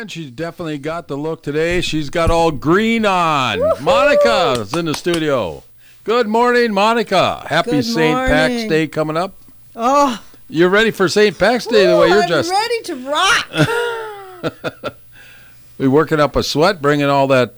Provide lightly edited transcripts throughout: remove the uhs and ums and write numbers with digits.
And she's definitely got the look today. She's got all green on. Woo-hoo! Monica is in the studio. Good morning, Monica. Happy St. Pat's Day coming up. Oh. You're ready for St. Pat's Day the way you're dressed. I'm ready to rock. We're working up a sweat, bringing all that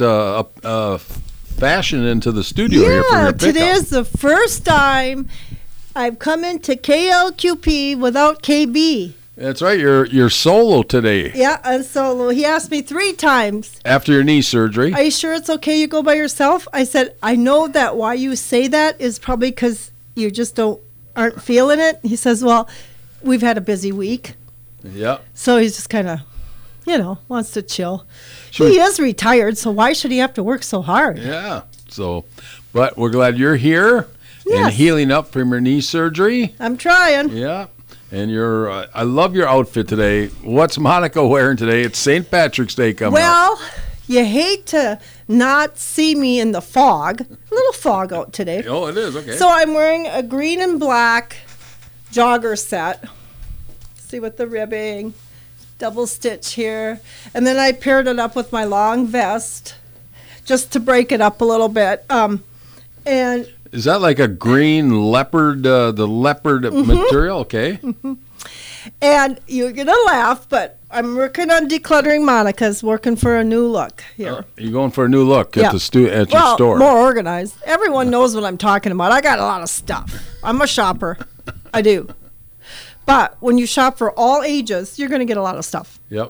fashion into the studio here for your pickup. Today is the first time I've come into KLQP without KB. That's right. You're solo today. Yeah, I'm solo. He asked me 3 times. After your knee surgery. Are you sure it's okay you go by yourself? I said, I know that why you say that is probably because you just aren't feeling it. He says, well, we've had a busy week. Yeah. So he's just kind of, wants to chill. He is retired, so why should he have to work so hard? Yeah. But we're glad you're here and healing up from your knee surgery. I'm trying. Yeah. And I love your outfit today. What's Monica wearing today? It's St. Patrick's Day coming up. Well, you hate to not see me in the fog. A little fog out today. Oh, it is, okay. So I'm wearing a green and black jogger set. See with the ribbing, double stitch here. And then I paired it up with my long vest just to break it up a little bit. And is that like a green leopard, the leopard material? Okay. Mm-hmm. And you're going to laugh, but I'm working on decluttering Monica's, working for a new look here. You're going for a new look at your store. More organized. Everyone knows what I'm talking about. I got a lot of stuff. I'm a shopper. I do. But when you shop for all ages, you're going to get a lot of stuff. Yep.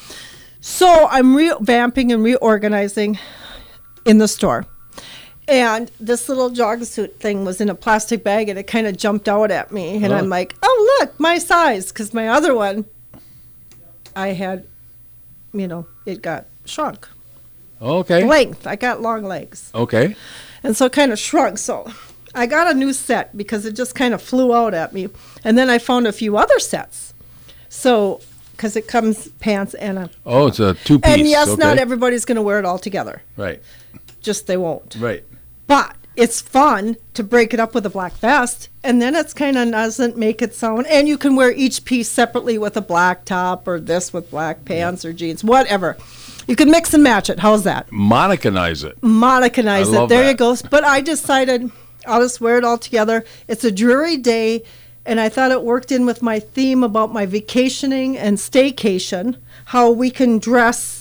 So I'm revamping and reorganizing in the store. And this little jogsuit thing was in a plastic bag, and it kind of jumped out at me. And I'm like, oh, look, my size. Because my other one, I had, it got shrunk. Okay. Length. I got long legs. Okay. And so it kind of shrunk. So I got a new set because it just kind of flew out at me. And then I found a few other sets. So, because it comes pants and a... Oh, it's a 2-piece. And yes, not everybody's going to wear it all together. Right. Just they won't. Right. But it's fun to break it up with a black vest, and then it's kind of doesn't make it sound. And you can wear each piece separately with a black top or this with black pants or jeans, whatever. You can mix and match it. How's that? Monicanize it. Monicanize it. There that. You go. But I decided I'll just wear it all together. It's a dreary day, and I thought it worked in with my theme about my vacationing and staycation, how we can dress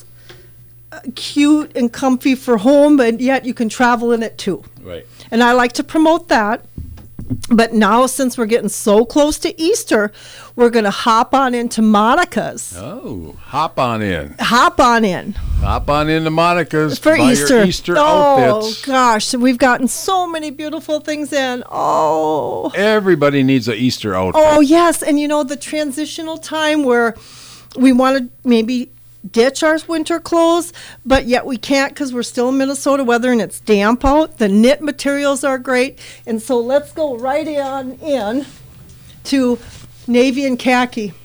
cute and comfy for home, but yet you can travel in it too. Right. And I like to promote that. But now, since we're getting so close to Easter, we're going to hop on into Monica's. Oh, hop on in. Hop on in. Hop on into Monica's for Easter. Your Easter outfits. Oh, gosh. We've gotten so many beautiful things in. Oh. Everybody needs an Easter outfit. Oh, yes. And, the transitional time where we want to maybe ditch our winter clothes, but yet we can't because we're still in Minnesota weather and it's damp out. The knit materials are great. And so let's go right on in to navy and khaki.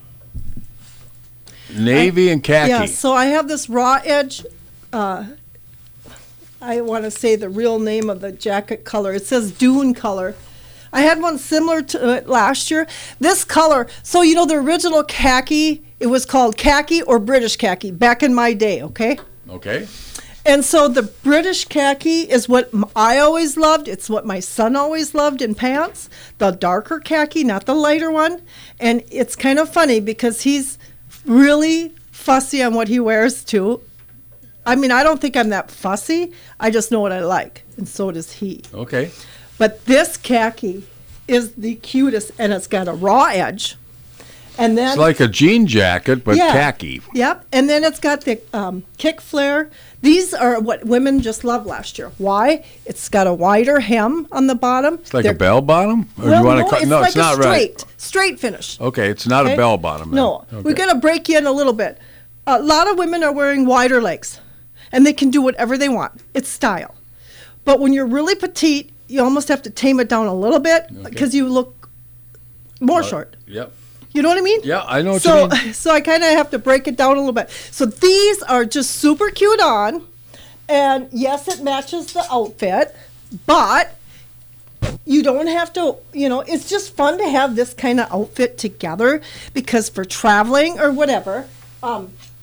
Navy and khaki. Yeah, so I have this raw edge. I want to say the real name of the jacket color. It says dune color. I had one similar to it last year. This color, so the original khaki, it was called khaki or British khaki back in my day, okay? Okay. And so the British khaki is what I always loved. It's what my son always loved in pants, the darker khaki, not the lighter one. And it's kind of funny because he's really fussy on what he wears too. I mean, I don't think I'm that fussy. I just know what I like, and so does he. Okay. But this khaki is the cutest, and it's got a raw edge. And then it's like a jean jacket, but khaki. Yep. And then it's got the kick flare. These are what women just loved last year. Why? It's got a wider hem on the bottom. It's like a bell bottom? Or well, you want no, to cut? it's No, like it's not straight finish. Okay, it's not a bell bottom. Then. No. Okay. We're going to break you in a little bit. A lot of women are wearing wider legs, and they can do whatever they want. It's style. But when you're really petite, you almost have to tame it down a little bit because you look more short. Yep. You know what I mean? Yeah, I know what you mean. So I kind of have to break it down a little bit. So these are just super cute on. And yes, it matches the outfit. But you don't have to, it's just fun to have this kind of outfit together. Because for traveling or whatever,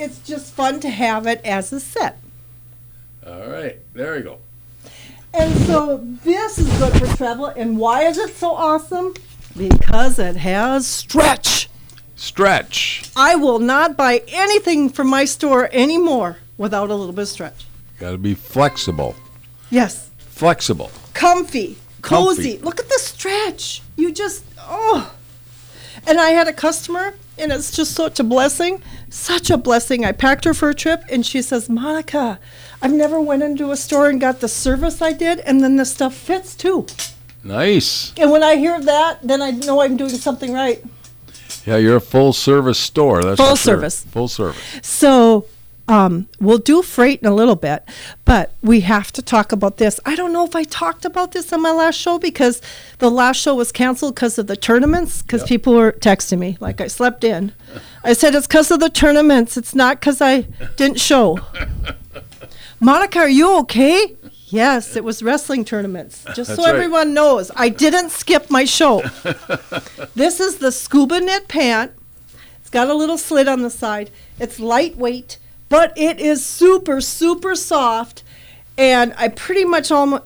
it's just fun to have it as a set. All right, there you go. And so this is good for travel. And why is it so awesome? Because it has stretch. Stretch. I will not buy anything from my store anymore without a little bit of stretch. Got to be flexible. Yes. Flexible. Comfy. Cozy. Look at the stretch. You just, oh. And I had a customer, and it's just such a blessing. Such a blessing. I packed her for a trip, and she says, Monica, I've never went into a store and got the service I did, and then the stuff fits too. Nice. And when I hear that, then I know I'm doing something right. Yeah, you're a full-service store. That's Full for sure. service. Full service. So we'll do freight in a little bit, but we have to talk about this. I don't know if I talked about this on my last show because the last show was canceled because of the tournaments, because people were texting me like I slept in. I said, it's because of the tournaments. It's not because I didn't show. Monica, are you okay? Yes, it was wrestling tournaments. Just so everyone knows, I didn't skip my show. This is the Scuba Knit pant. It's got a little slit on the side. It's lightweight, but it is super, super soft. And I pretty much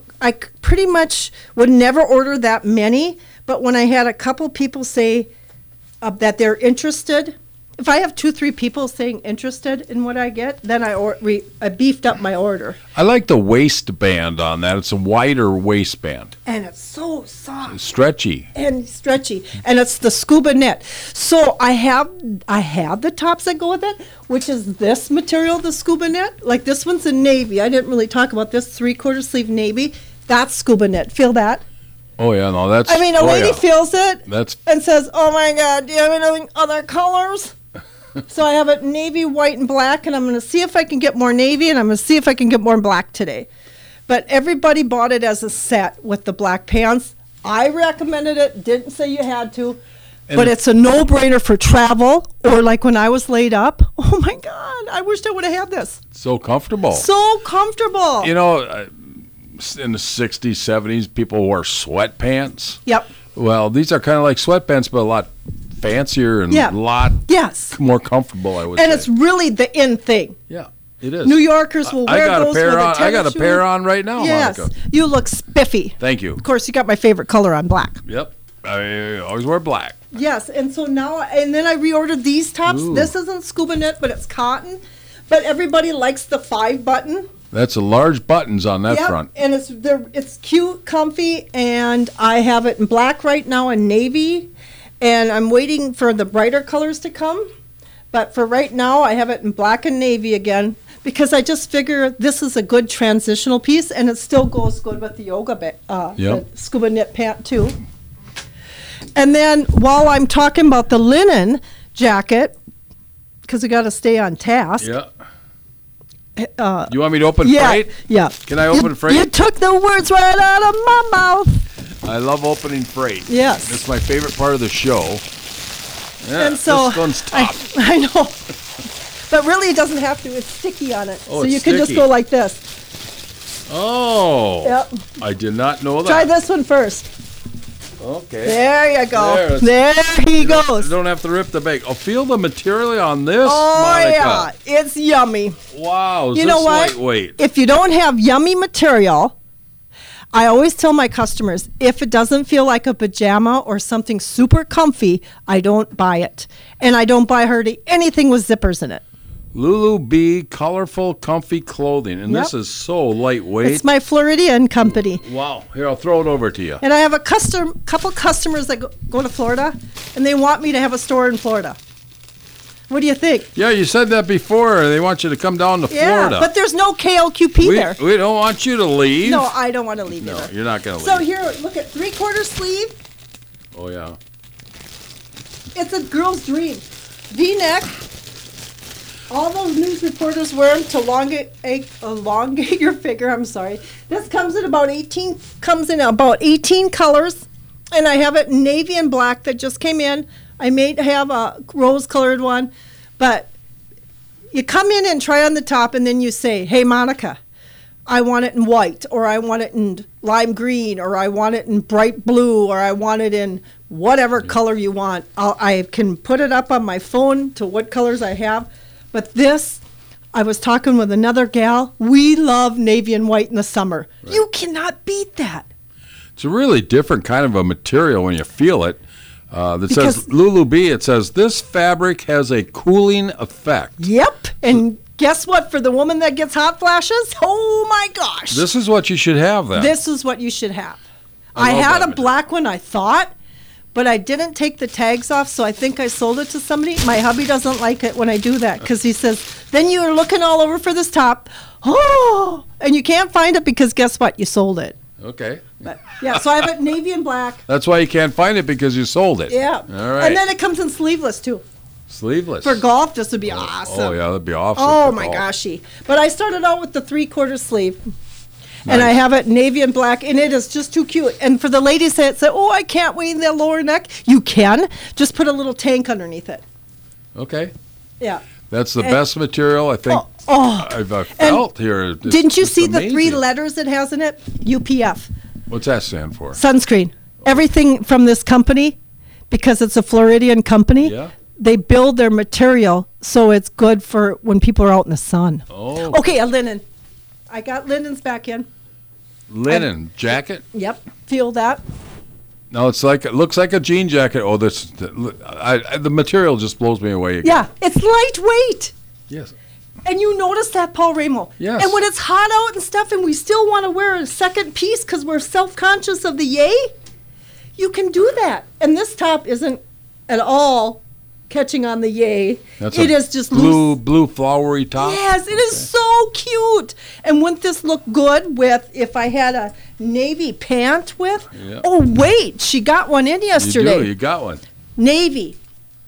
would never order that many. But when I had a couple people say that they're interested, if I have 2-3 people saying interested in what I get, then I beefed up my order. I like the waistband on that. It's a wider waistband. And it's so soft. It's stretchy. And stretchy. And it's the Scuba Knit. So I have the tops that go with it, which is this material, the Scuba Knit. Like this one's in navy. I didn't really talk about this 3/4 sleeve navy. That's Scuba Knit. Feel that? Oh, yeah, no, that's... I mean, a lady feels it and says, oh, my God, do you have any other colors? So I have it navy, white, and black, and I'm going to see if I can get more navy, and I'm going to see if I can get more black today. But everybody bought it as a set with the black pants. I recommended it, didn't say you had to, but it's a no-brainer for travel or like when I was laid up. Oh, my God, I wished I would have had this. So comfortable. So comfortable. You know, in the 60s, 70s, people wore sweatpants. Yep. Well, these are kind of like sweatpants, but a lot fancier and a lot more comfortable, I would say. And it's really the in thing. Yeah, it is. New Yorkers will wear those with a tennis shoe. I got a pair on right now, yes. Monica. You look spiffy. Thank you. Of course, you got my favorite color on black. Yep. I always wear black. Yes, and so now, and then I reordered these tops. Ooh. This isn't Scuba Knit, but it's cotton. But everybody likes the 5-button. That's a large buttons on that front. And it's cute, comfy, and I have it in black right now and navy. And I'm waiting for the brighter colors to come. But for right now, I have it in black and navy again because I just figure this is a good transitional piece, and it still goes good with the the Scuba Knit pant, too. And then while I'm talking about the linen jacket, because we got to stay on task. Yeah. You want me to open freight? Yeah. Can I open freight? You took the words right out of my mouth. I love opening freight. Yes. It's my favorite part of the show. Yeah, and so this one's tough. I know. But really, it doesn't have to. It's sticky on it. Oh, so you can just go like this. Oh. Yep. I did not know that. Try this one first. Okay. There you go. There he goes. You don't have to rip the bag. Oh, feel the material on this, Monica. Yeah. It's yummy. Wow. You know what? Lightweight? If you don't have yummy material, I always tell my customers, if it doesn't feel like a pajama or something super comfy, I don't buy it. And I don't buy hardly anything with zippers in it. Lulu Bee Colorful Comfy Clothing. And this is so lightweight. It's my Floridian company. Wow. Here, I'll throw it over to you. And I have a couple customers that go to Florida, and they want me to have a store in Florida. What do you think? Yeah, you said that before. They want you to come down to Florida. But there's no KLQP there. We don't want you to leave. No, I don't want to leave either. No, you're not going to leave. So here, look at 3/4 sleeve. Oh, yeah. It's a girl's dream. V-neck. All those news reporters wear them to elongate your figure. I'm sorry. This comes in about 18 colors, and I have it in navy and black that just came in. I may have a rose-colored one, but you come in and try on the top, and then you say, hey, Monica, I want it in white, or I want it in lime green, or I want it in bright blue, or I want it in whatever color you want. I can put it up on my phone to what colors I have. But this, I was talking with another gal. We love navy and white in the summer. Right. You cannot beat that. It's a really different kind of a material when you feel it. That says Lulu B. It says this fabric has a cooling effect. Yep, and guess what? For the woman that gets hot flashes, oh my gosh! This is what you should have. Then this is what you should have. I had a black one, I thought, but I didn't take the tags off, so I think I sold it to somebody. My hubby doesn't like it when I do that because he says, "Then you're looking all over for this top, oh, and you can't find it because guess what? You sold it." Okay. But, yeah, so I have it navy and black. That's why you can't find it, because you sold it. Yeah. All right. And then it comes in sleeveless, too. Sleeveless. For golf, this would be awesome. Oh, yeah, that'd be awesome. Oh, my goshy. But I started out with the 3/4 sleeve. Nice. And I have it navy and black, and it is just too cute. And for the ladies that say, oh, I can't weigh the lower neck, you can. Just put a little tank underneath it. Okay. Yeah. That's the best material, I think, I've felt here. Didn't you see the 3 letters it has in it? UPF. What's that stand for? Sunscreen. Everything from this company, because it's a Floridian company, they build their material so it's good for when people are out in the sun. Oh. Okay, a linen. I got linens back in. Linen jacket? Yep. Feel that? No, it looks like a jean jacket. Oh, the material just blows me away again. Yeah, it's lightweight. Yes. And you notice that, Paul Ramo. Yes. And when it's hot out and stuff and we still want to wear a second piece because we're self-conscious of the yay, you can do that. And this top isn't at all catching on the yay. It is just blue flowery top. Yes, it is so cute. And wouldn't this look good with if I had a navy pant with? Yeah. Oh, wait, she got one in yesterday. You got one. Navy.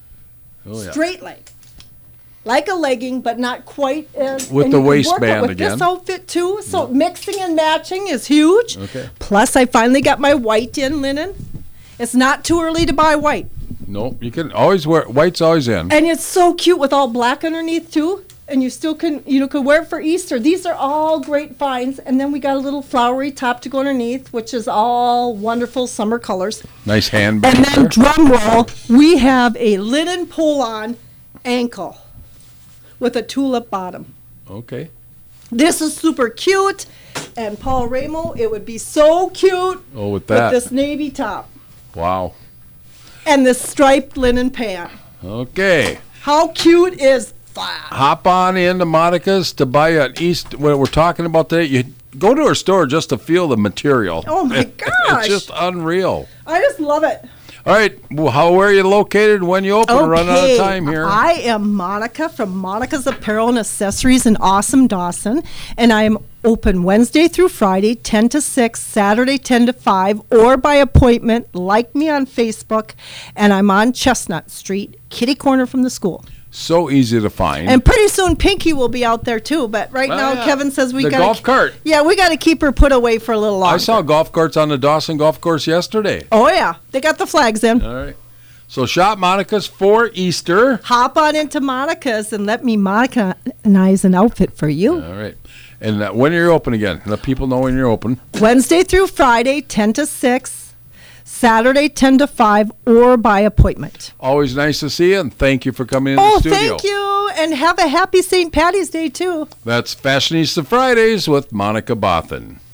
Oh, yeah. Straight leg. Like a legging, but not quite as... With the waistband with again. This outfit, too. So mixing and matching is huge. Okay. Plus, I finally got my white in linen. It's not too early to buy white. No, you can always wear... White's always in. And it's so cute with all black underneath, too. And you still can wear it for Easter. These are all great finds. And then we got a little flowery top to go underneath, which is all wonderful summer colors. Nice handbag. And then, drum roll, we have a linen pull-on ankle with a tulip bottom. Okay. This is super cute. And Paul Ramo, it would be so cute with this navy top. Wow. And this striped linen pant. Okay. How cute is that? Hop on into Monica's to buy an what we're talking about today. You go to her store just to feel the material. Oh, my gosh. It's just unreal. I just love it. All right, well, where are you located when you open? We're running out of time here. I am Monica from Monica's Apparel and Accessories in Awesome Dawson, and I am open Wednesday through Friday, 10 to 6, Saturday, 10 to 5, or by appointment. Like me on Facebook, and I'm on Chestnut Street, kitty corner from the school. So easy to find. And pretty soon Pinky will be out there too, but now Kevin says we got the golf cart. Yeah, we got to keep her put away for a little longer. I saw golf carts on the Dawson golf course yesterday. Oh yeah, they got the flags in. All right. So shop Monica's for Easter. Hop on into Monica's and let me Monica-nize an outfit for you. All right. And when are you open again? Let people know when you're open. Wednesday through Friday, 10 to 6. Saturday, 10 to 5, or by appointment. Always nice to see you, and thank you for coming in the studio. Oh, thank you, and have a happy St. Patty's Day, too. That's Fashionista Fridays with Monica Bothan.